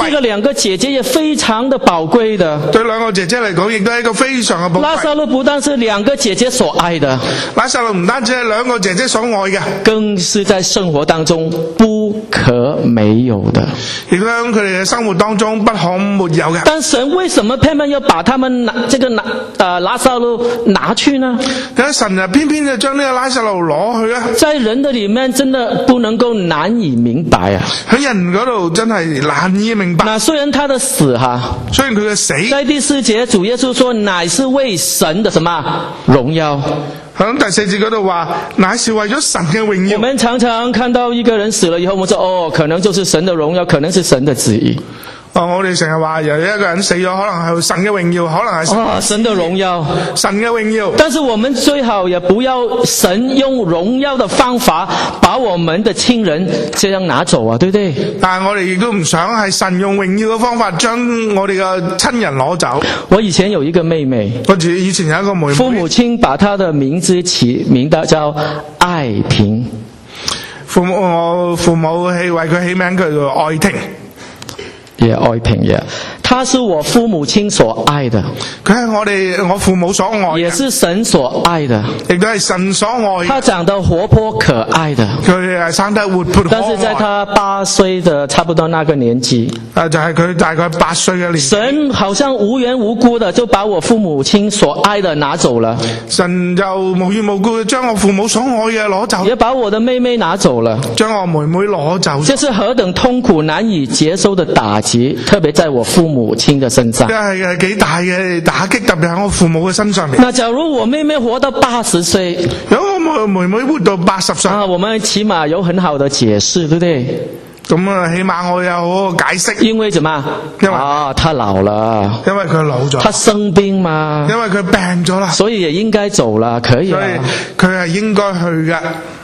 這個兩個姐姐也非常的寶貴的。 對兩個姐姐嚟講，亦都係一個非常嘅寶貴。 拉撒路不但是兩個姐姐所愛的， 拉撒路唔單止係兩個姐姐所愛嘅， 更是在生活當中不可沒有的， 亦都喺佢哋嘅生活當中不可沒有嘅。 但神為什麼偏偏要把他們拉撒路拿去呢？ 點解神啊偏偏就將呢個拉撒路攞去咧？ 在人的裏面真的不能夠難以明白啊！ 喺人嗰度真係難以明白。 那雖然他的死雖然佢嘅死， 在第4節主耶穌說乃是為神的什麼榮耀。 喺第4節嗰度話，乃是為咗神嘅榮耀。 我們常常看到一個人死了以後，我們說可能就是神的榮耀，可能是神的旨意。 我哋成日話有一個人死咗，可能係神嘅榮耀，可能係神的榮耀， 神嘅榮耀。 但是我們最好也不要神用榮耀的方法把我們的親人這樣拿走啊，對不對？ 但係我哋亦都唔想係神用榮耀嘅方法將我哋嘅親人攞走。 我以前有一個妹妹， 我以前有一個妹妹， 父母親把她的名字起名的叫愛萍。 我父母係為佢起名叫做愛婷。 愛萍也，他是我父母親所愛的， 佢係我父母所愛， 也是神所愛的， 亦都係神所愛。 他長得活潑可愛的， 佢係生得活潑可愛。 但是在他8歲的差不多那個年紀， 就係佢大概8歲嘅年紀， 神好像無緣無故的就把我父母親所愛的拿走了， 神就無緣無故將我父母所愛嘅攞走， 也把我的妹妹拿走了， 將我妹妹攞走。 這是何等痛苦難以接受的打擊，特別在我父母親的身上。 係幾大嘅打擊，特別喺我父母嘅身上面。 那假如我妹妹活到80歲， 如果我妹妹活到80歲， 我們起碼有很好的解釋，對不對？ 咁啊，起碼我有好好解釋。 因為什麼？ 因為他老了， 因為佢老咗， 他生病嘛， 因為佢病咗啦， 所以也應該走了，可以啊。 所以佢係應該去嘅，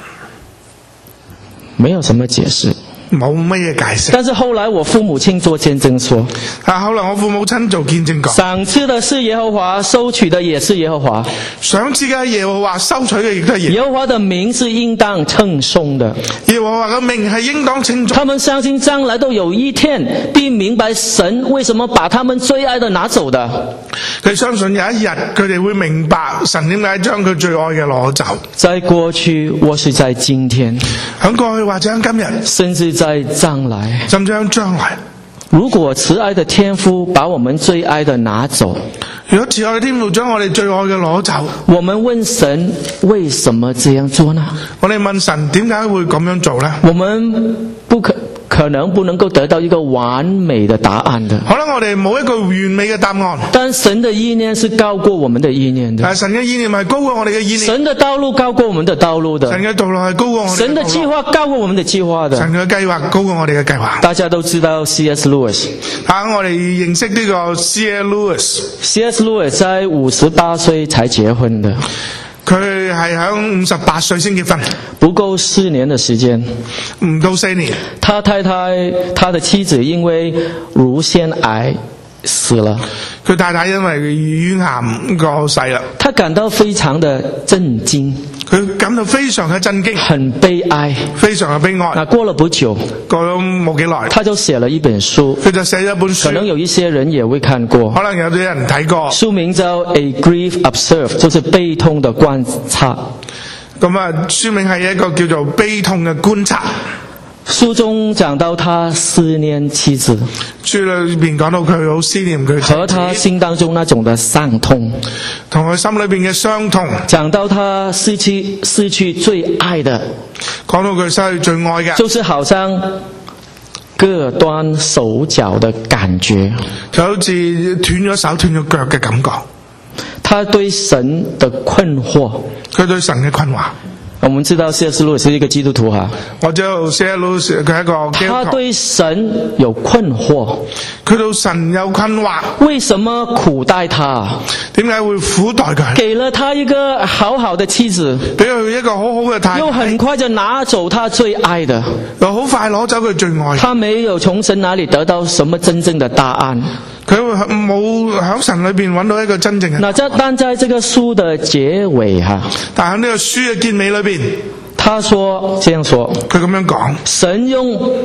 沒有什麼解釋。 冇乜嘢解釋。 但是後來我父母親做見證說， 後來我父母親做見證講， 賞賜的是耶和華，收取的也是耶和華。 賞賜嘅耶和華，收取嘅亦都係耶和華的名是應當稱頌的。 耶和華嘅名係應當稱頌。 他們相信將來都有一天必明白神為什麼把他們最愛的拿走的。 佢相信有一日佢哋會明白神點解將佢最愛嘅攞走。 在過去或是在今天， 喺過去或者喺今日， 甚至在將來， 甚至喺將來， 如果慈愛的天父把我們最愛的拿走， 如果慈愛的天父將我哋最愛嘅攞走， 我們問神為什麼這樣做呢？ 我哋問神點解會咁樣做呢？ 我們可能不能夠得到一個完美的答案的。 可能我哋冇一個完美嘅答案。 但神的意念是高過我們的意念的。 但神嘅意念係高過我哋嘅意念。 神的道路高過我們的道路的。 神嘅道路係高過我哋嘅道路。 神的計劃高過我們的計劃的。 神嘅計劃高過我哋嘅計劃。 大家都知道 C.S. Lewis。 我哋認識呢個 C.S. Lewis。C.S. Lewis 在58歲才結婚的。 佢係喺58歲先結婚， 不夠4年的時間， 唔到4年。 他的妻子因為乳腺癌死了， 佢太太因為乳癌過世啦。 他感到非常的震驚， 佢感到非常嘅震驚， 很悲哀， 非常嘅悲哀。 那過了不久， 過咗冇幾耐， 他就寫了一本書， 佢就寫咗一本書， 可能有一些人也會看過， 可能有啲人睇過。 書名叫 A Grief Observed， 就是悲痛的觀察。 咁啊，書名係一個叫做悲痛嘅觀察。 書中講到他思念妻子， 書裏邊講到佢好思念佢， 和他心當中那種的傷痛， 同佢心裏邊嘅傷痛。 講到他失去最愛的， 講到佢失去最愛嘅， 就是好像各斷手腳的感覺， 就好似斷咗手斷咗腳嘅感覺。 他對神的困惑， 佢對神嘅困惑。 我們知道 C.S. Lewis 是一個基督徒哈， 我知道 C.S. Lewis 佢係一個基督徒。 他對神有困惑， 佢對神有困惑。 為什麼苦待他？ 點解會苦待佢？ 給了他一個好好的妻子， 俾佢一個好好嘅太太， 又很快就拿走他最愛的， 又好快攞走佢最愛。 他沒有從神那裡得到什麼真正的答案。 佢冇喺神裏邊揾到一個真正嘅。 但在這個書的結尾哈， 但喺呢個書嘅結尾裏邊， 他說這樣說， 佢咁樣講： 神用必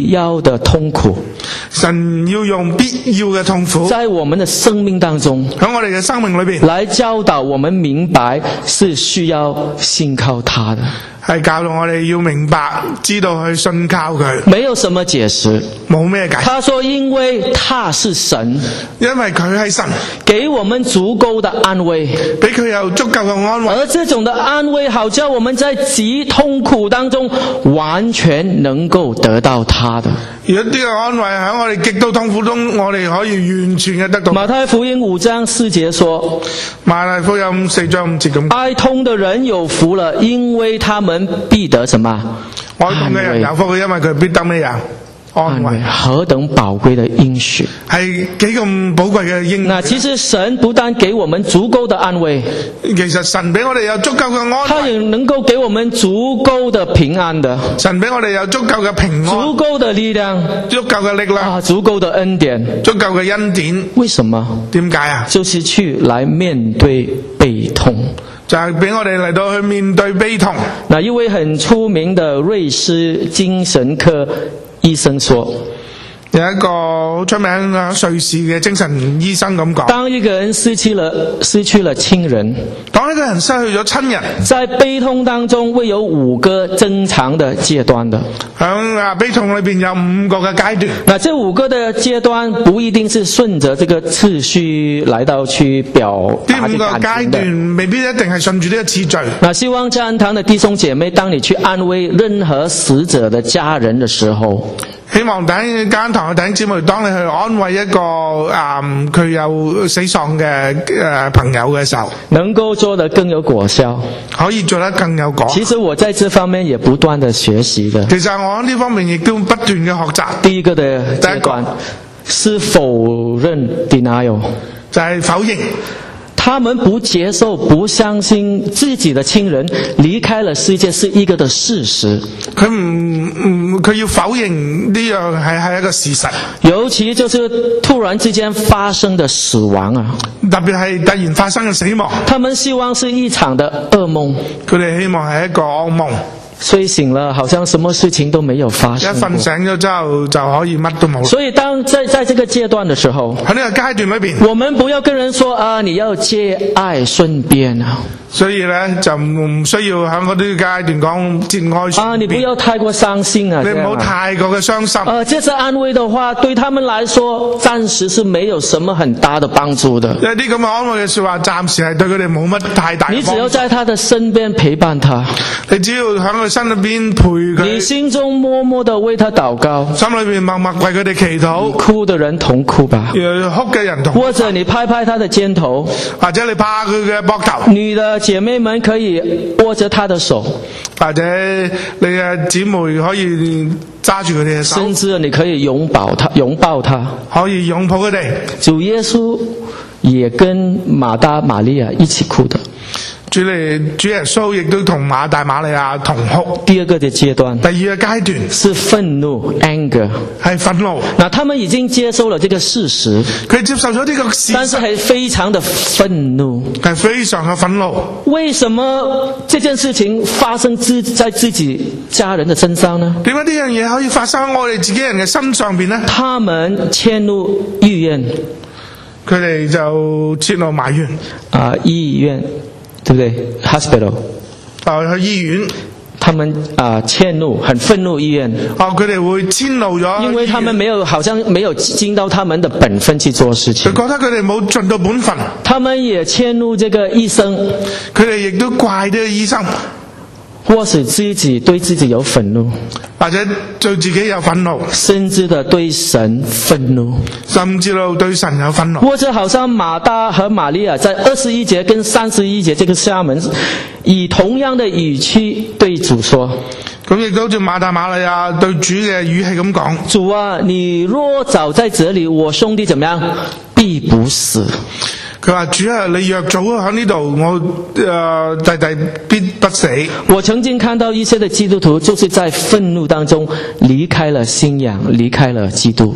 必要的痛苦， 神要用必要嘅痛苦在我們的生命當中喺我哋嘅生命裏邊， 來教導我們明白是需要信靠他的。 係教導我哋要明白，知道去信靠佢， 沒有什麼解釋。 冇咩解釋。 他說因為他是神， 因為佢係神， 給我們足夠的安慰， 俾佢有足夠嘅安慰。 而這種的安慰好叫我們在極痛苦當中完全能夠得到他的。 如果呢個安慰喺我哋極度痛苦中，我哋可以完全嘅得到。 馬太福音5章4節說， 馬太福音4章5節咁， 哀痛的人有福了，因為他們必得什麼？ 哀痛嘅人有福，因為佢必得咩呀？安慰。 何等寶貴的應許， 係幾咁寶貴嘅應許。 那其實神不但給我們足夠的安慰， 其實神俾我哋有足夠嘅安慰， 他也能夠給我們足夠的平安的， 神俾我哋有足夠嘅平安， 足夠的力量， 足夠嘅力量， 足夠的恩典， 足夠嘅恩典。 為什麼？ 點解啊？ 就是去來面對悲痛， 就係俾我哋嚟到去面對悲痛。 那一位很出名的瑞士精神科醫生說， 有一個好出名嘅瑞士嘅精神醫生咁講， 當一個人失去了親人， 當一個人失去咗親人， 在悲痛當中會有5個正常的階段的。 響悲痛裏邊有5個嘅階段。 那這5個的階段不一定是順着這個次序來到去表達呢5個階段未必一定係順住呢個次序。 那希望在安堂的弟兄姐妹，當你去安慰任何死者的家人的時候， 希望喺間堂嘅弟兄姊妹，當你去安慰一個佢有死喪嘅朋友嘅時候， 能夠做得更有果效， 可以做得更有果。 其實我在這方面也不斷的學習的。 其實我喺呢方面亦都不斷嘅學習。 第一個的階段是否認 denial， 就係否認。 他們不接受、不相信自己的親人離開了世界是一個的事實。 佢要否認呢樣係一個事實。 尤其就是突然之間發生的死亡啊， 特別係突然發生嘅死亡。 他們希望是一場的噩夢， 佢哋希望係一個噩夢。 睡醒了，好像什麼事情都沒有發生過。 一瞓醒咗之後就可以乜都冇。 所以當在這個階段的時候， 喺呢個階段裏邊， 我們不要跟人說啊，你要節哀順變啊。 所以呢，就唔需要喺嗰啲階段講節哀順變。 啊，你不要太過傷心啊！ 你唔好太過嘅傷心。 這次安慰的話，對他們來說，暫時是沒有什麼很大的幫助的。 有啲咁嘅安慰嘅說話，暫時係對佢哋冇乜太大嘅幫助。 你只要在他的身邊陪伴他， 你只要喺佢身裏邊陪佢。 你心中默默地為他禱告， 心裏邊默默為佢哋祈禱。 哭的人同哭吧， 哭嘅人同哭。 或者你拍拍他的肩頭， 或者你拍佢嘅膊頭。 女的姐妹們可以握着他的手， 或者你嘅姊妹可以揸住佢哋嘅手， 甚至你可以擁抱他， 可以擁抱佢哋。 主耶穌也跟馬大馬利亞一起哭的。 主耶穌亦都同馬大馬利亞同哭。 第二個的階段， 第二個階段是憤怒 anger， 係憤怒。 那他們已經接受了這個事實， 佢接受咗呢個事實， 但是係非常的憤怒， 係非常嘅憤怒。 為什麼這件事情發生在自己家人的身上呢？ 點解呢樣嘢可以發生喺我哋自己人嘅身上邊呢？ 他們遷入醫院， 佢哋就遷怒埋怨醫院。對不對 ？Hospital， 去醫院， 他們遷怒，很憤怒醫院。 佢哋會遷怒咗， 因為他們好像沒有盡到他們的本分去做事情。 佢覺得佢哋冇盡到本分。 他們也遷怒這個醫生， 佢哋亦都怪呢個醫生， 或是自己對自己有憤怒， 或者對自己有憤怒， 甚至的對神憤怒， 甚至到對神有憤怒。 或者好像馬大和瑪利亞在21節跟31節這個下文，以同樣的語氣對主說。 咁亦都好似馬大馬利亞對主嘅語氣咁講： 主啊，你若早在這裏，我兄弟怎麼樣？必不死。 佢話：主啊，你若早喺呢度，我弟弟必不死。 我曾經看到一些的基督徒，就是在憤怒當中離開了信仰，離開了基督。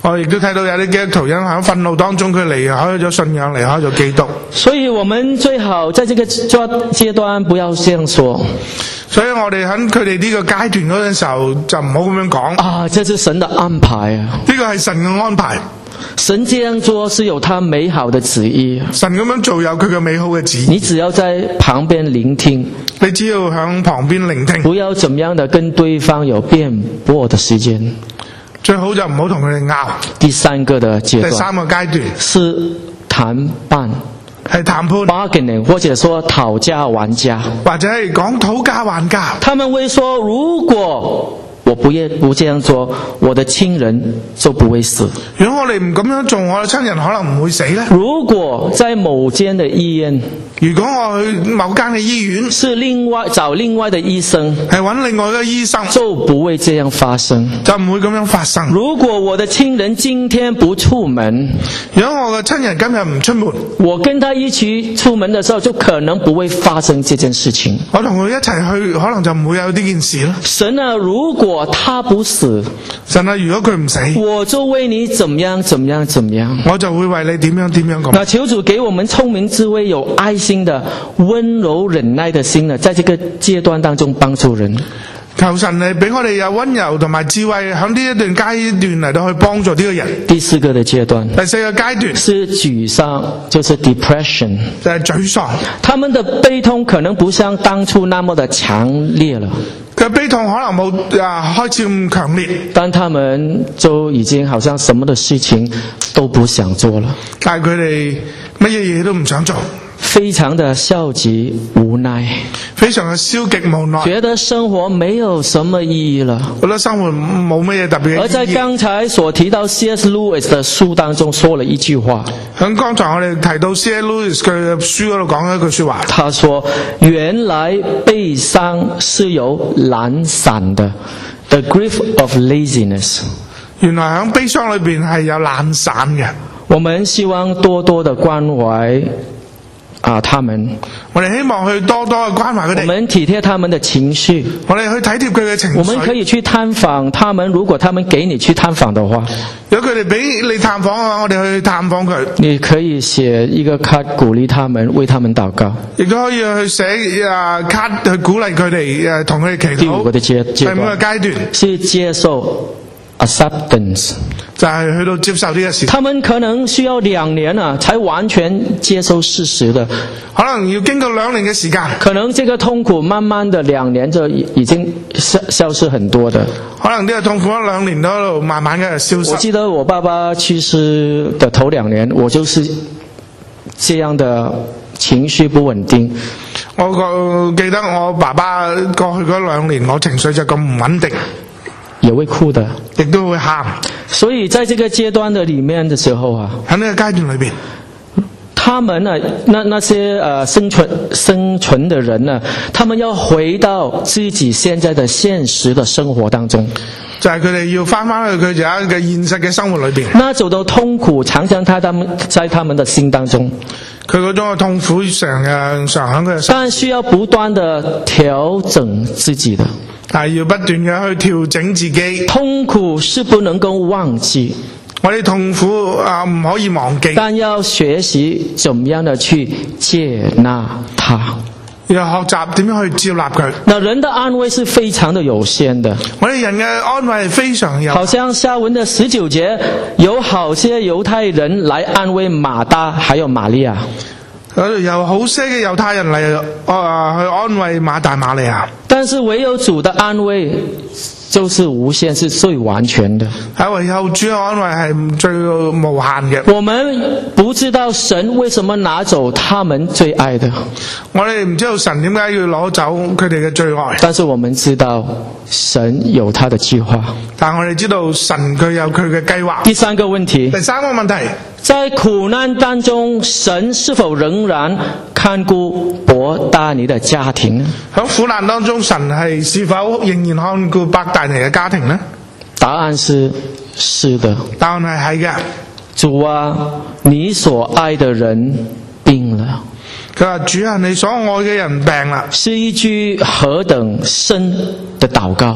我亦都睇到有啲基督徒因喺憤怒當中，佢離開咗信仰，離開咗基督。 所以我們最好在這個階段不要這樣說。 所以我哋喺佢哋呢個階段嗰陣時候，就唔好咁樣講。 啊，這是神的安排啊！ 呢個係神嘅安排。 神這樣做是有他美好的旨意。 神咁樣做有佢嘅美好嘅旨意。 你只要在旁邊聆聽， 你只要喺旁邊聆聽， 不要怎麼樣的跟對方有辯駁的時間。 最好就唔好同佢哋拗。 第三個的階段， 第三個階段是談判， 係談判 bargaining， 或者說討價還價， 或者係講討價還價。 他們會說，如果我不這樣做，我的親人就不會死。 如果我哋唔咁樣做，我嘅親人可能唔會死呢。 如果在某間的醫院， 如果我去某間嘅醫院， 是找另外的醫生， 係揾另外一個醫生， 就不會這樣發生， 就唔會咁樣發生。 如果我的親人今天不出門， 如果我嘅親人今日唔出門， 我跟他一起出門的時候，就可能不會發生這件事情。 我同佢一齊去，可能就唔會有呢件事啦。 神啊，如果他不死， 神啊，如果佢唔死， 我就為你怎麼樣怎麼樣怎麼樣， 我就會為你點樣點樣咁。 那求主給我們聰明智慧、有愛心的、溫柔忍耐的心呢，在這個階段當中幫助人。 求神你俾我哋有溫柔同埋智慧，喺呢一段階段嚟到去幫助呢個人。 第四個的階段， 第四個階段是沮喪，就是 depression， 就係沮喪。 他們的悲痛可能不像當初那麼的強烈了， 佢悲痛可能冇開始咁強烈， 但他們就已經好像什麼的事情都不想做了， 但係佢哋乜嘢嘢都唔想做， 非常的消極無奈， 非常嘅消極無奈， 覺得生活沒有什麼意義了， 覺得生活冇乜嘢特別嘅意義。 而在剛才所提到 C.S. Lewis 的書當中說了一句話， 喺剛才我哋提到 C.S. Lewis 嘅書嗰度講咗一句說話， 他說原來悲傷是有懶散的 The grief of laziness， 原來喺悲傷裏邊係有懶散嘅。 我們希望多多的關懷他們， 我哋希望去多多嘅關懷佢哋， 我們體貼他們的情緒， 我哋去體貼佢嘅情緒。 我們可以去探訪他們，如果他們給你去探訪的話， 如果佢哋俾你探訪嘅話，我哋去探訪佢。 你可以寫一個卡鼓勵他們，為他們禱告。 亦都可以去寫卡去鼓勵佢哋，同佢哋祈禱。 第五個的階第五個階段是接受 acceptance， 就係去到接受呢個事。 他們可能需要2年啊，才完全接受事實的， 可能要經過2年嘅時間。 可能這個痛苦慢慢的2年就已經消失很多的。 可能呢個痛苦2年都慢慢嘅消失。 我記得我爸爸去世的頭2年，我就是這樣的情緒不穩定。 我記得我爸爸過去嗰2年，我情緒就咁唔穩定。 也會哭的， 亦都會喊。 所以在這個階段的裏面的時候啊， 喺呢個階段裏邊， 他們啊，那些生存的人呢，他們要回到自己現在的現實的生活當中， 就係佢哋要翻去佢哋一個現實嘅生活裏邊。 那種的痛苦常常在他們的心當中， 佢嗰種嘅痛苦常喺佢嘅心， 但需要不斷的調整自己的。 係要不斷嘅去調整自己。 痛苦是不能夠忘記， 我哋痛苦唔可以忘記， 但要學習怎麼樣的去接納它， 要學習點樣去接納佢。 那人的安慰是非常的有限的， 我哋人嘅安慰係非常有限。 好像下文的19節，有好些猶太人來安慰馬大還有瑪利亞， 有好些嘅猶太人嚟去安慰馬大馬利亞， 但是唯有主的安慰就是無限，是最完全的。 係唯有主嘅安慰係最無限嘅。 我們不知道神為什麼拿走他們最愛的， 我哋唔知道神點解要攞走佢哋嘅最愛， 但是我們知道神有他的計劃。 但我哋知道神佢有佢嘅計劃。 第三個問題， 第三個問題， 在苦難當中，神是否仍然看顧伯大尼的家庭呢？ 喺苦難當中，神是否仍然看顧伯大尼嘅家庭呢？ 答案是的。 答案係嘅。 主啊，你所愛的人病了。 佢話：主啊，你所愛嘅人病啦。 是一句何等深的禱告，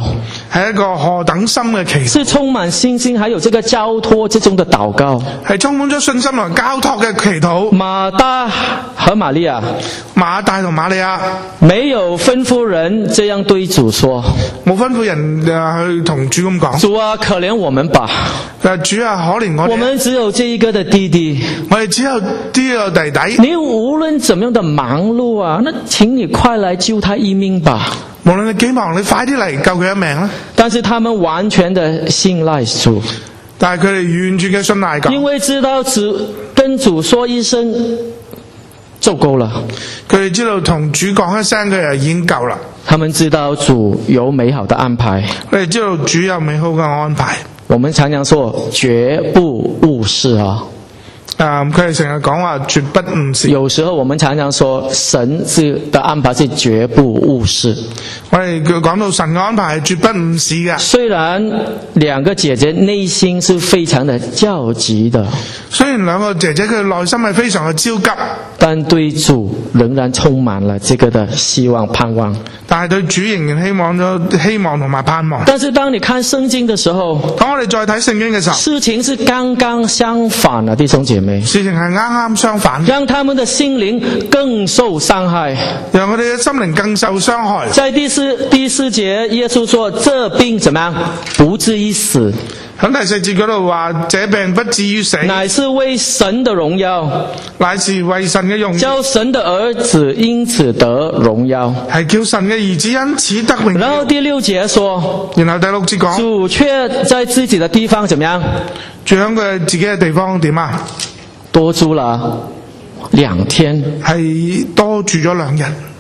係一個何等深嘅祈禱， 是充滿信心還有這個交託之中的禱告。 係充滿咗信心同交託嘅祈禱。 馬大和瑪利亞， 馬大同瑪利亞沒有吩咐人這樣對主說， 冇吩咐人去同主咁講， 主啊，可憐我們吧， 主啊，可憐我哋， 我們只有這一個的弟弟， 我哋只有呢個弟弟， 你無論怎樣的忙碌啊，那請你快來救他一命吧。 無論你幾忙，你快啲嚟救佢一命啦。 但是他們完全的信賴主， 但係佢哋完全嘅信賴God， 因為知道跟主說一聲就夠了， 佢哋知道同主講一聲佢就已經夠啦。 他們知道主有美好的安排， 佢哋知道主有美好嘅安排。 我們常常說絕不誤事啊。 佢哋成日講話絕不誤事。 有時候我們常常說神的安排是絕不誤事。 我哋講到神嘅安排係絕不誤事嘅。 雖然兩個姐姐內心是非常的焦急的， 雖然兩個姐姐佢內心係非常嘅焦急， 但對主仍然充滿了這個的希望盼望。 但係對主仍然希望同埋盼望。 但是當你看聖經的時候， 當我哋再睇聖經嘅時候， 事情是剛剛相反啊，弟兄姐妹。 事情係啱啱相反， 讓他們的心靈更受傷害， 讓佢哋嘅心靈更受傷害。 在第四節，耶穌說：這病怎麼樣？不至於死。 喺第4節嗰度話，這病不至於死， 乃是為神的榮耀， 乃是為神嘅榮耀， 叫神的兒子因此得榮耀， 係叫神嘅兒子因此得榮耀。 然後第6節說， 然後第6節講， 主卻在自己的地方怎麼樣？ 住喺佢自己嘅地方點啊？ 多住了2天， 係多住咗2日。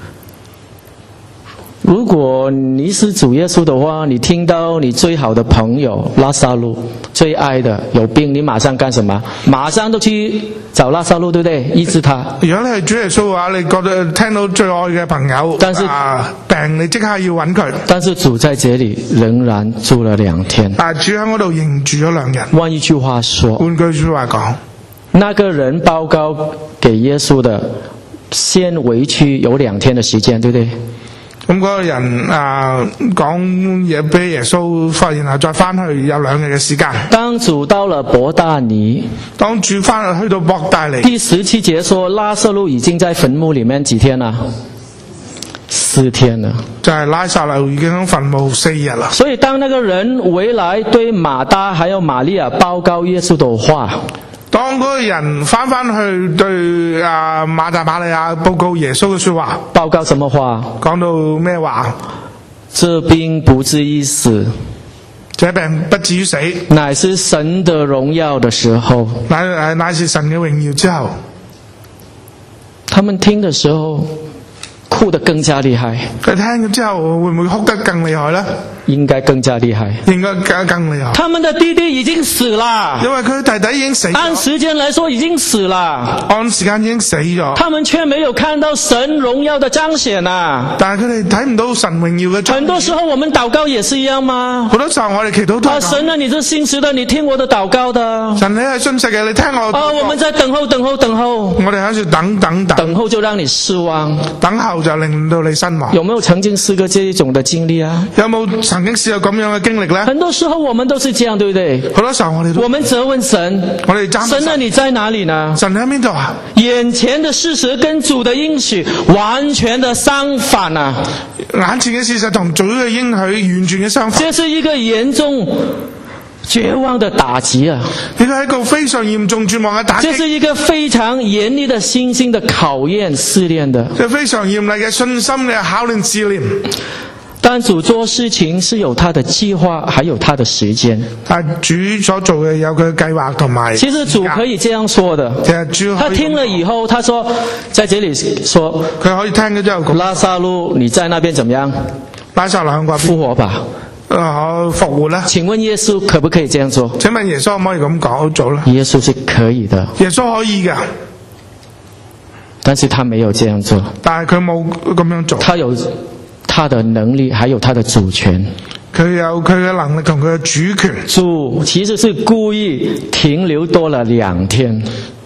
如果你是主耶穌的話，你聽到你最好的朋友拉撒路最愛的有病，你馬上幹什麼？馬上都去找拉撒路，對不對？醫治他。 如果你係主耶穌嘅話，你覺得聽到最愛嘅朋友但是病，你即刻要揾佢。 但是主在這裡仍然住了2天。 但係主喺嗰度仍住咗2日。 換一句話說， 換句說話講， 那個人報告給耶穌的，先回去有2天的時間，對不對？ 咁嗰個人講嘢俾耶穌，然後再翻去有2日嘅時間。 當主到了伯大尼， 當主翻去到伯大尼， 第17節說拉撒路已經在墳墓裡面幾天了？4天了。 就係拉撒路已經喺墳墓4日啦。 所以當那個人回來對馬大還有瑪利亞報告耶穌的話， 當嗰個人翻去對馬大瑪利亞報告耶穌嘅說話， 報告什麼話？ 講到咩話？ 這病不至於死， 這病不至於死， 乃是神的榮耀的時候， 乃是神嘅榮耀之後。 他們聽的時候哭得更加厲害。 佢聽咗之後會唔會哭得更厲害呢？ 應該更加厲害， 應該更厲害。 他們的弟弟已經死了， 因為佢弟弟已經死咗， 按時間來說已經死了， 按時間已經死咗， 他們卻沒有看到神榮耀的彰顯啊！ 但係佢哋睇唔到神榮耀嘅彰顯。 很多時候我們禱告也是一樣嗎？ 好多時候我哋祈禱都係神啊，你是信實的，你聽我的禱告的。 神你係信實嘅，你聽我的禱告。 我們在等候。 我哋喺度等候就讓你失望， 等候就令到你失望。 有沒有曾經試過這一種的經歷啊？ 有冇曾經試過咁樣嘅經歷呢？ 很多時候我們都是這樣，對不對？ 好多時候我們責問神，神啊，你在哪裡呢？ 神喺邊度啊？ 眼前的事實跟主的應許完全的相反啊！ 眼前嘅事實同主嘅應許完全嘅相反。 這是一個嚴重絕望的打擊啊！ 呢個係一個非常嚴重絕望嘅打擊。 這是一個非常嚴厲的信心的考驗試煉的。 這非常嚴厲嘅信心嘅考驗試煉。 但主做事情是有他的計劃，還有他的時間。 但主所做嘅有佢嘅計劃同埋。 其實主可以這樣說的。 其實主他聽了以後，他說，在這裏說， 佢可以聽咗之後， 拉撒路你在那邊怎麼樣？ 拉撒路喺嗰邊復活吧。 復活啦。 請問耶穌可不可以這樣做？ 請問耶穌可唔可以咁講做呢？ 耶穌是可以的。 耶穌可以嘅， 但是他沒有這樣做。 但係佢冇咁樣做。 他有他的能力，還有他的主權。 佢有佢嘅能力同佢嘅主權。 主其實是故意停留多了2天。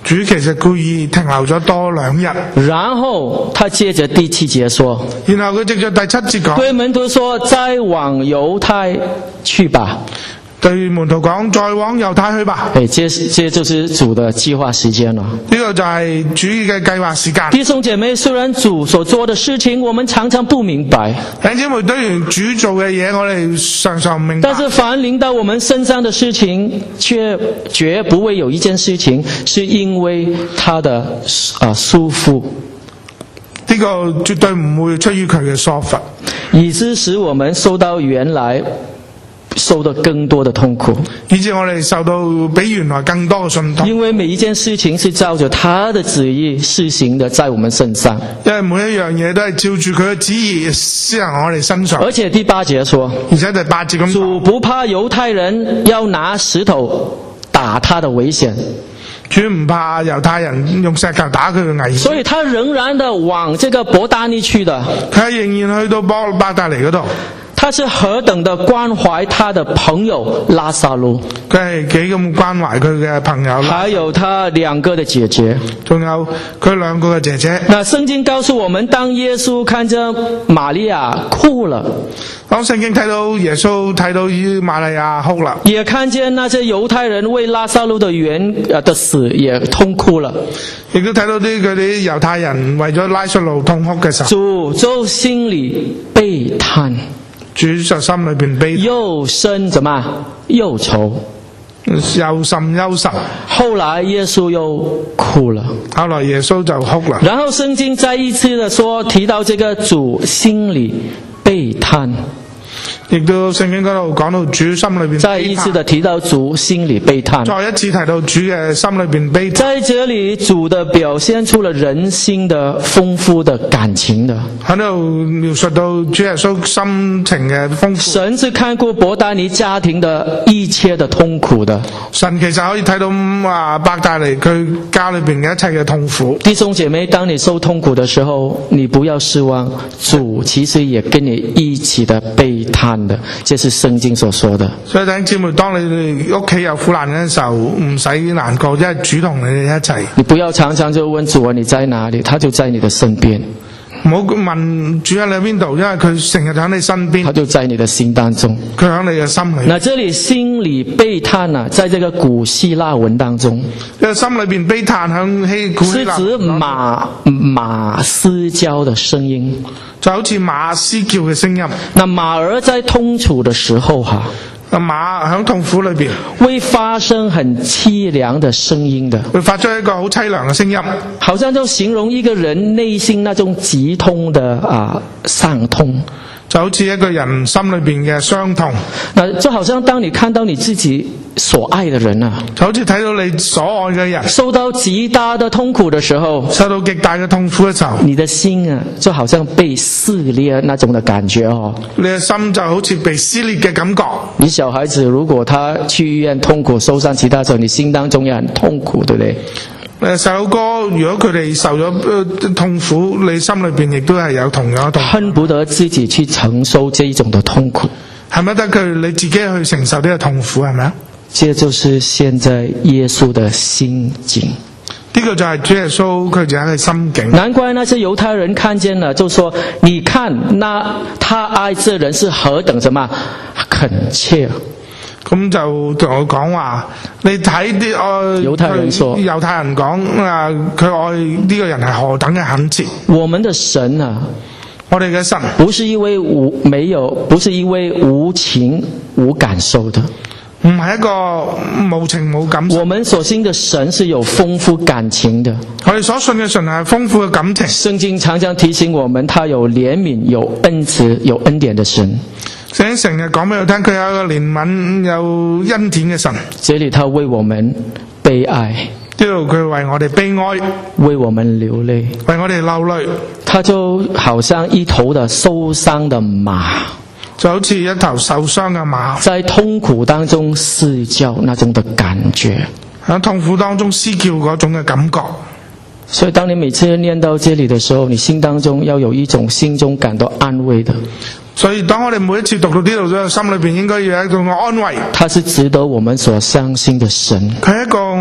主其實故意停留咗多2日， 然後他接着第7節說， 然後佢藉著第7節講， 對門徒說，再往猶太去吧。 對門徒講，再往猶太去吧。 這就是主的計劃時間了。 呢個就係主嘅計劃時間。 弟兄姐妹，雖然主所做的事情我們常常不明白， 弟兄姊妹，對於主做嘅嘢我哋常常唔明白， 但是凡臨到我們身上的事情，卻絕不會有一件事情是因為他的束縛。 呢個絕對唔會出於佢嘅疏忽， 以致使我們受到原來受到更多的痛苦， 以致我哋受到比原來更多嘅傷痛。 因為每一件事情是照着他的旨意施行的在我們身上， 因為每一樣嘢都係照住佢嘅旨意施行我哋身上。 而且第8節說， 而且第8節咁， 主不怕猶太人要拿石頭打他的危險， 主唔怕猶太人用石頭打佢嘅危險， 所以他仍然的往這個伯大尼去的， 佢仍然去到伯大尼嗰度。 他是何等的關懷他的朋友拉撒路， 佢係幾咁關懷佢嘅朋友， 還有他2個的姐姐， 仲有佢2個嘅姐姐。 那聖經告訴我們，當耶穌看着瑪利亞哭了， 當聖經睇到耶穌睇到瑪利亞哭啦， 也看見那些猶太人為拉撒路的死也痛哭了， 亦都睇到佢啲猶太人為咗拉撒路痛哭嘅時候， 主就心裏悲嘆， 主就心裏邊悲嘆， 又深怎麼又愁， 又甚憂愁。 後來耶穌又哭了， 後來耶穌就哭啦。 然後聖經再一次的說，提到這個主心裏悲嘆， 亦都聖經嗰度講到主心裏邊， 再一次的提到主心裏悲嘆， 再一次提到主嘅心裏邊悲嘆。 在這裏主的表現出了人心的豐富的感情的， 喺度描述到主耶穌心情嘅豐富。 神是看顧伯大尼家庭的一切的痛苦的， 神其實可以睇到伯大尼佢家裏邊嘅一切嘅痛苦。 弟兄姐妹，當你受痛苦的時候，你不要失望，主其實也跟你一起的悲嘆的，這是聖經所說的。 所以弟兄姊妹，當你哋屋企有苦難嘅時候，唔使難過，因為主同你哋一齊。 你不要常常就問主啊，你在哪裡？他就在你的身邊。 唔好問主喺你邊度，因為佢成日喺你身邊， 他就在你的心當中， 佢喺你嘅心裏。 那這裡心裏悲嘆啊，在這個古希臘文當中， 因為心裏邊悲嘆響古希臘， 是指馬嘶叫的聲音， 就好似馬嘶叫嘅聲音。 那馬兒在痛楚的時候馬響痛苦裏邊會發生很淒涼的聲音的， 會發出一個好淒涼嘅聲音， 好像就形容一個人內心那種極痛的傷痛， 就好似一個人心裏邊嘅傷痛。 那就好像當你看到你自己所愛的人啊， 就好似睇到你所愛嘅人受到極大的痛苦的時候， 受到極大嘅痛苦嘅時候， 你的心啊就好像被撕裂那種的感覺哦。 你嘅心就好似被撕裂嘅感覺。 你小孩子如果他去醫院痛苦受傷其他時候，你心當中也很痛苦，對不對？ 細路哥如果佢哋受咗痛苦，你心裏邊亦都係有同樣嘅痛苦， 恨不得自己去承受這一種的痛苦， 係咪得佢你自己去承受呢個痛苦，係咪啊？ 這就是現在耶穌的心境。 呢個就係主耶穌佢自己嘅心境。 難怪那些猶太人看見了就說，你看那他愛這人是何等什麼懇切。 咁就同我講話，你睇啲猶太人說， 猶太人講佢愛呢個人係何等嘅懇切。 我們的神啊， 我哋嘅神不是因為無情無感受的， 唔係一個無情無感受。 我們所信的神是有豐富感情的。 我哋所信嘅神係豐富嘅感情。 聖經常常提醒我們，他有憐憫、有恩慈、有恩典的神。 聖經成日講俾我聽，佢有一個憐憫、有恩典嘅神。 這裡他為我們悲哀， 呢度佢為我哋悲哀， 為我們流淚， 為我哋流淚。 他就好像一頭的受傷的馬， 就好似一頭受傷嘅馬， 在痛苦當中嘶叫那種的感覺， 喺痛苦當中嘶叫嗰種嘅感覺。 所以當你每次念到這裡的時候，你心當中要有一種心中感到安慰的。 所以當我哋每一次讀到呢度，心裏邊應該要有一種安慰。 他是值得我們所相信的神， 佢係一個我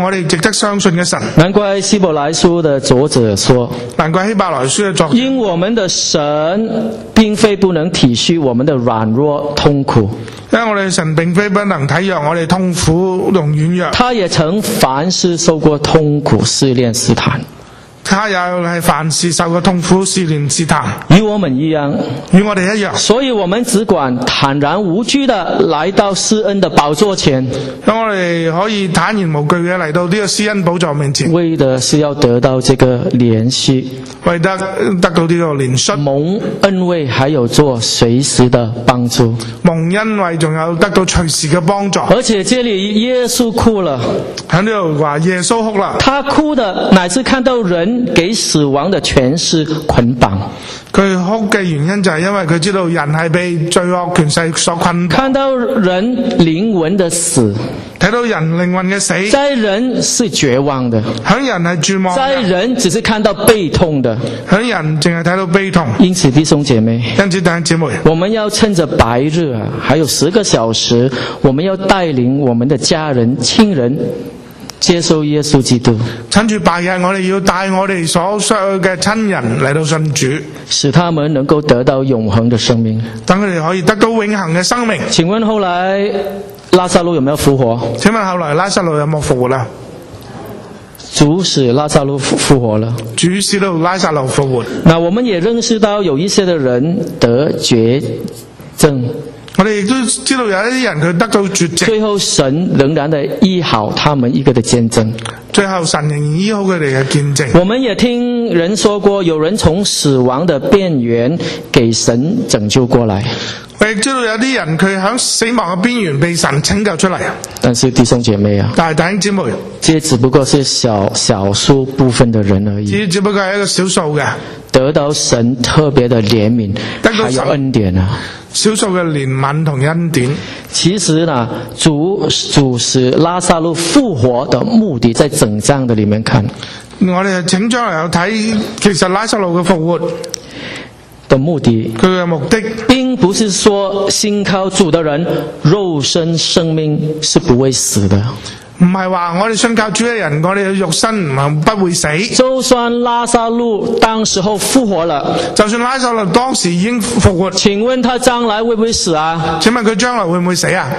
我哋值得相信嘅神。 難怪希伯來書的作者說， 難怪希伯來書嘅作者， 因我們的神並非不能體恤我們的軟弱痛苦， 因為我哋神並非不能體諒我哋痛苦同軟弱， 他也曾凡事受過痛苦試煉試探， 他也係凡事受過痛苦試煉試探， 與我們一樣， 與我哋一樣。 所以我們只管坦然無懼地來到施恩的寶座前， 咁我哋可以坦然無懼嘅嚟到呢個施恩寶座面前， 為的是要得到這個憐恤， 為得到呢個憐恤、 蒙恩惠，還有做隨時的幫助， 蒙恩惠，仲有得到隨時嘅幫助。 而且這裏耶穌哭了， 喺呢度話耶穌哭啦， 他哭的乃是看到人給死亡的權勢捆綁， 佢哭嘅原因就係因為佢知道人係被罪惡權勢所捆綁， 看到人靈魂的死， 睇到人靈魂嘅死， 在人是絕望的， 響人係絕望在嘅， 人只是看到悲痛的。 響人淨係睇到悲痛。 因此弟兄姐妹， 因此弟兄姊妹， 我們要趁着白日還有10個小時，我們要帶領我們的家人親人接受耶穌基督， 趁住白日，我哋要帶我哋所需嘅親人嚟到信主， 使他們能夠得到永恆的生命。 等佢哋可以得到永恆嘅生命。 請問後來拉撒路有沒有復活？ 請問後來拉撒路有冇復活啦？ 主使拉撒路復活了。 主使到拉撒路復活。 那我們也認識到有一些的人得絕症， 我哋亦都知道有一啲人佢得到絕症， 最後神仍然的醫好他們一個的見證。 最後神仍然醫好佢哋嘅見證。 我們也聽人說過，有人從死亡的邊緣給神拯救過來。 我亦知道有啲人佢響死亡嘅邊緣被神拯救出嚟。 但是弟兄姐妹啊， 但係弟兄姊妹， 這只不過是少數部分的人而已， 只不過係一個少數嘅得到神特別的憐憫，還有恩典啊。 少數嘅憐憫同恩典。 其實呢，主使拉撒路復活的目的，在整章的裏面看， 我哋請將來有睇，其實拉撒路嘅復活的目的， 佢嘅目的並不是說信靠主的人肉身生命是不會死的。 唔係話我哋信靠主嘅人，我哋嘅肉身不會死。 就算拉撒路當時候復活了， 就算拉撒路當時已經復活， 請問他將來會不會死啊？ 請問佢將來會唔會死啊？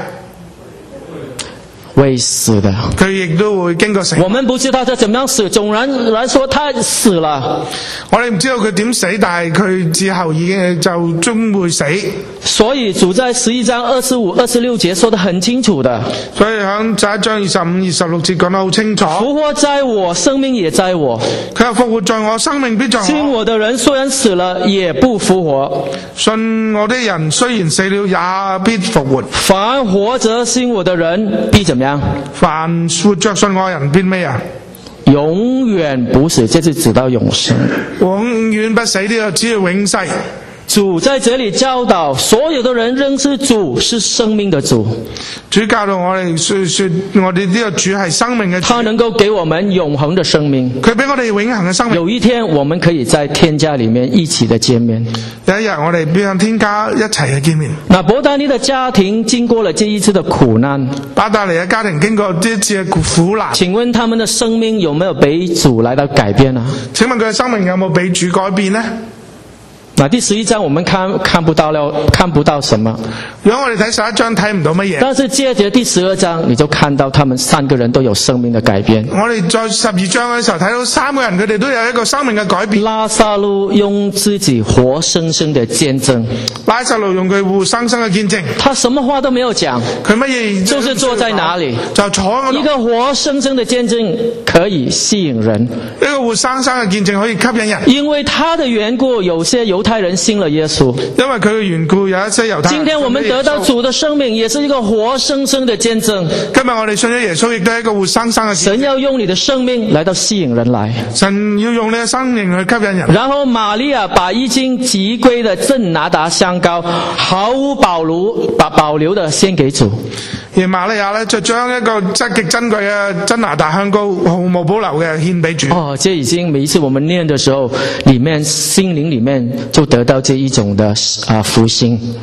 會死的， 佢亦都會經過死。 我們不知道他怎麼樣死，總然來說他死了。 我哋唔知道佢點死，但係佢之後已經就終會死。 所以主在11章25、26節說得很清楚的。 所以喺11章25、26節講得好清楚。 復活在我，生命也在我。 佢話復活在我，生命必在我。 信我的人雖然死了，也不復活。 信我的人雖然死了，也必復活。 凡活着信我的人，必怎麼樣？ 凡活着信我人必咩啊？ 永遠不死，這是指到永生。 永遠不死，呢個只係永世。 主在這裏教導所有的人認識主是生命的主。 主教導我哋說我哋呢個主係生命嘅主， 他能夠給我們永恆的生命。 佢俾我哋永恆嘅生命。 有一天我們可以在天家裏面一起的見面。 有一日我哋必向天家一齊嘅見面。 那伯大尼的家庭經過了這一次的苦難， 伯大尼嘅家庭經過呢一次嘅苦難， 請問他們的生命有沒有被主來到改變呢？ 請問佢嘅生命有冇被主改變呢？ 那第11章我們看不到什麼。 如果我哋睇11章睇唔到乜嘢， 但是接着第12章你就看到他們3個人都有生命的改變。 我哋在12章嘅時候睇到3個人，佢哋都有一個生命嘅改變。 拉撒路用自己活生生的見證， 拉撒路用佢活生生嘅見證， 他什麼話都沒有講， 佢乜嘢就是坐在那裏， 就坐喺嗰度。 一個活生生的見證可以吸引人， 一個活生生嘅見證可以吸引人， 因為他的緣故，有些猶太人信了耶穌。 因為佢嘅緣故，有一些猶太人。 今天我們得到主的生命，也是一個活生生的見證。 今日我哋信咗耶穌，亦都係一個活生生嘅見證。 神要用你的生命來到吸引人來， 神要用你嘅生命去吸引人。 然後瑪利亞把已經極貴的真哪噠香膏毫無保留的獻給主。 而瑪利亞呢，就將一個極珍貴嘅真哪噠香膏毫無保留嘅獻俾主。 這已經每一次我們念的時候，心靈裏面就得到這一種的福星。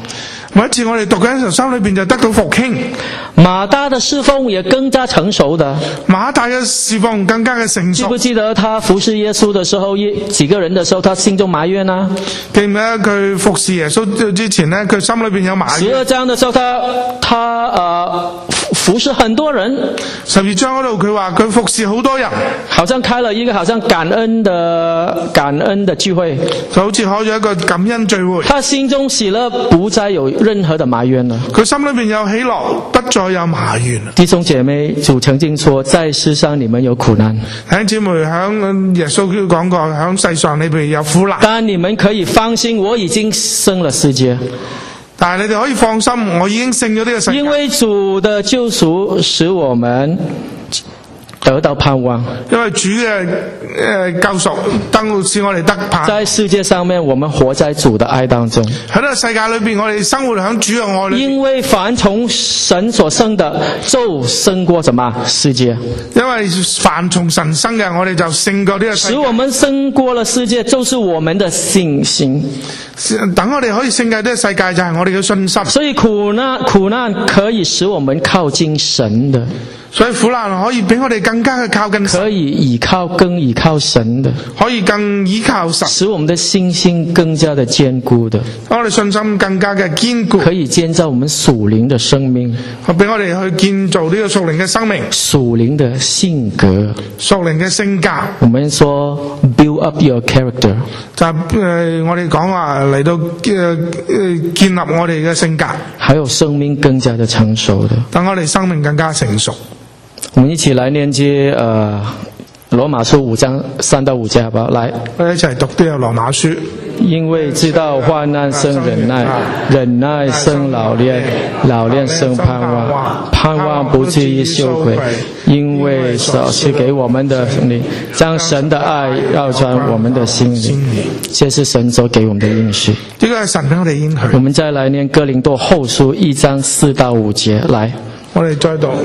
每一次我哋讀緊嘅時候，心裏邊就得到復興。 馬大的侍奉也更加成熟的。 馬大嘅侍奉更加嘅成熟。 記不記得他服侍耶穌的時候，幾個人的時候，他心中埋怨啊？ 記唔記得佢服侍耶穌之前呢，佢心裏邊有埋怨。 12章的時候，他服侍很多人。 12章嗰度佢話佢服侍好多人， 好像開了一個好像感恩的聚會， 就好似開咗一個感恩聚會。 他心中喜樂，不再有任何的埋怨了。 佢心裏邊有喜樂，不再有埋怨。 弟兄姐妹，主曾經說，在世上你們有苦難。 弟兄姊妹，響耶穌都講過，響世上你哋有苦難。 但你們可以放心，我已經勝了世界。 但係你哋可以放心，我已經勝咗呢個世界。 因為主的救贖使我們得到盼望， 因為主嘅救贖登使我哋得盼。 在世界上面，我們活在主的愛當中。 喺呢個世界裏邊，我哋生活喺主嘅愛裏。因為凡從神所生的，就勝過什麼世界？ 因為凡從神生嘅，我哋就勝過呢個世界。 使我們勝過了世界，就是我們的信心。 等我哋可以勝過呢個世界，就係我哋嘅信心。 所以苦難可以使我們靠近神的。 所以苦難可以俾我哋更加嘅靠近神， 可以更倚靠神的， 可以更倚靠神， 使我們的信心更加的堅固的， 我哋信心更加嘅堅固， 可以建造我們屬靈的生命， 俾我哋去建造呢個屬靈嘅生命， 屬靈的性格， 屬靈嘅性格。 我們說 build up your character， 就我哋講話嚟到建立我哋嘅性格， 還有生命更加的成熟的， 等我哋生命更加成熟。 我們一起來念經羅馬書5章3到5節，好不好？來， 我哋一齊讀呢個羅馬書。 因為知道患難生忍耐，忍耐生老練，老練生盼望，盼望不至於羞愧，因為所賜給我們的靈，將神的愛繞穿我們的心裡。這是神所給我們的應許。 呢個係神俾我哋應許。 我們再來念哥林多後書1章4到5節，來。 我哋再讀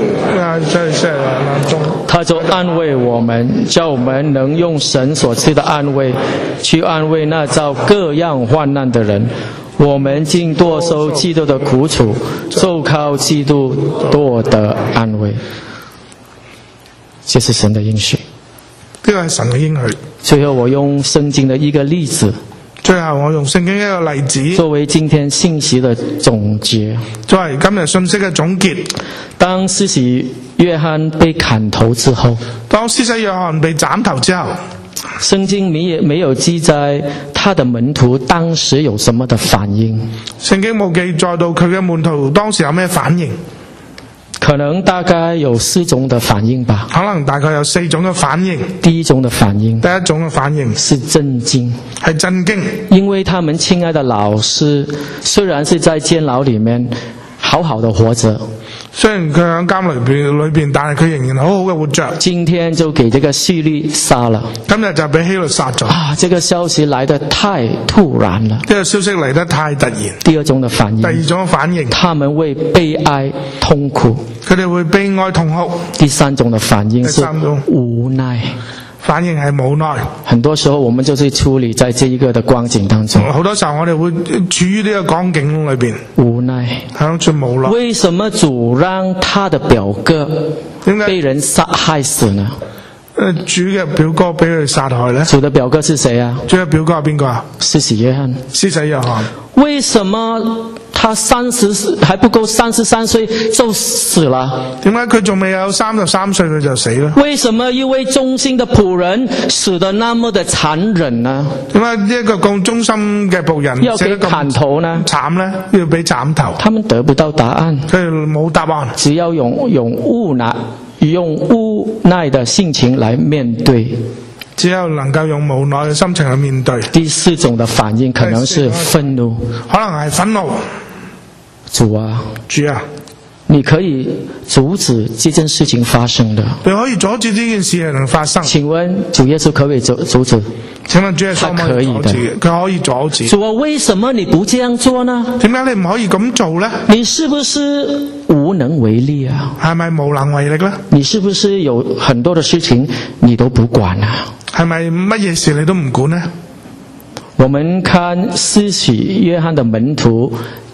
他就安慰我們，叫我們能用神所賜的安慰去安慰那遭各樣患難的人。我們竟多受基督的苦楚，就靠基督多得安慰。這是神的應許。 呢個係神嘅應許。 最後我用聖經的一個例子， 最後我用聖經一個例子作為今天信息的總結， 作為今日信息嘅總結。 當施洗約翰被砍頭之後， 當施洗約翰被斬頭之後， 聖經沒有記載他的門徒當時有什麼的反應。 聖經冇記載到佢嘅門徒當時有咩反應。 可能大概有4種的反應吧。 可能大概有4種嘅反應。 第一種的反應， 第一種嘅反應是震驚， 係震驚， 因為他們親愛的老師雖然是在監牢裏面好好的活着， 雖然佢喺監裏邊，但係佢仍然好好嘅活着。 今天就給這個希律殺了， 今日就俾希律殺咗。 這個消息來得太突然了。 呢個消息嚟得太突然。 第二種的反應， 第二種反應， 他們會悲哀痛苦， 佢哋會悲哀痛哭。 第三種的反應是無奈。 反應係無奈。 很多時候我們就是處理在這一個的光景當中。 好多時候我哋會處於呢個光景裏邊， 無奈， 響住無奈。 為什麼主讓他的表哥被人害死呢？ 主嘅表哥俾佢殺害呢？ 主的表哥是誰啊？ 主嘅表哥係邊個啊？ 施洗約翰。 施洗約翰。 為什麼他還不夠33歲就死了？ 點解佢仲未有33歲佢就死了？ 為什麼一位忠心的僕人死得那麼的殘忍呢？ 點解一個咁忠心嘅僕人要被砍頭呢？ 慘呢？要被斬頭？ 他們得不到答案， 佢哋冇答案， 只要用無奈的心情來面對， 只有能夠用無奈嘅心情去面對。 第4種的反應可能是憤怒， 可能係憤怒。 主啊， 你可以阻止這件事情發生的。 你可以阻止呢件事能發生。 請問主耶穌可不可以阻止？ 請問主耶穌可以的，佢可以阻止。 主啊，為什麼你不這樣做呢？ 點解你唔可以咁做呢？ 你是不是無能為力啊？ 係咪無能為力呢？ 你是不是有很多的事情你都不管啊？ 係咪乜嘢事你都唔管呢？ 我們看施洗約翰的門徒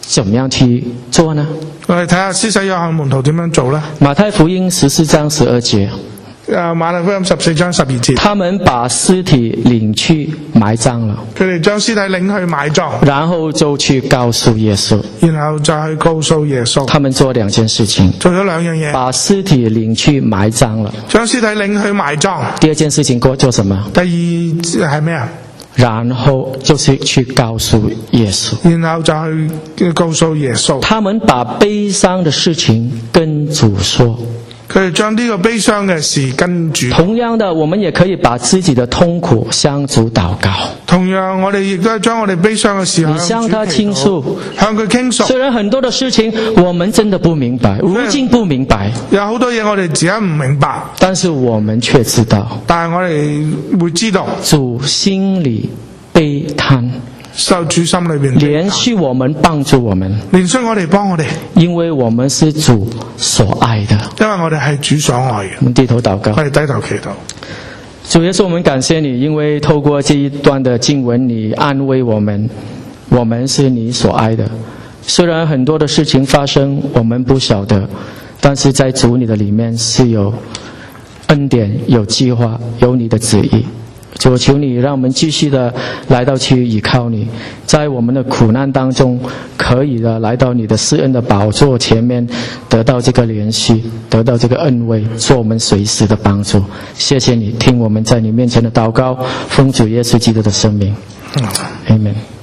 怎么样去做呢？ 我哋睇下施洗約翰門徒點樣做呢？ 馬太福音14章12節， 馬太福音14章12節， 他們把屍體領去埋葬了， 佢哋將屍體領去埋葬， 然後就去告訴耶穌， 然後就去告訴耶穌。 他們做2件事情， 做咗2樣嘢， 把屍體領去埋葬了。 將屍體領去埋葬。 第2件事情做什麼？ 第二係咩啊？ 然後就是去告訴耶穌， 然後就去告訴耶穌。 他們把悲傷的事情跟主說， 佢哋將呢個悲傷嘅事跟主。 同樣的，我們也可以把自己的痛苦向主禱告。 同樣，我哋亦都係將我哋悲傷嘅事向他傾訴， 向佢傾訴。 雖然很多的事情我們真的不明白，如今不明白， 有好多嘢我哋自己唔明白， 但是我們卻知道， 但係我哋會知道主心裏悲嘆， 受主心裏邊憐恤我們，幫助我們， 憐恤我哋，幫我哋， 因為我們是主所愛的， 因為我哋係主所愛嘅。 我們低頭禱告， 我哋低頭祈禱。 主耶穌，我們感謝你，因為透過這一段的經文，你安慰我們，我們是你所愛的。雖然很多的事情發生，我們不曉得，但是在主你的裡面是有恩典、有計劃、有你的旨意。主，求你讓我們繼續的來到去依靠你，在我們的苦難當中，可以的來到你的施恩的寶座前面，得到這個憐恤，得到這個恩惠，做我們隨時的幫助。謝謝你聽我們在你面前的禱告，奉主耶穌基督的聖名，阿們。